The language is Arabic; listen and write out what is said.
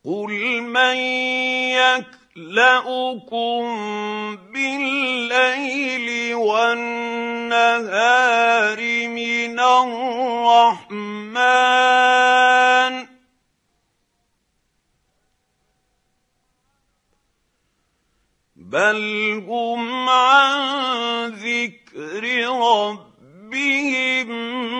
قُلْ مَن يَكْلَؤُكُم بِاللَّيْلِ وَالنَّهَارِ مِنَ الرَّحْمَٰنِ بَلْ هُمْ عَن ذِكْرِ رَبِّهِم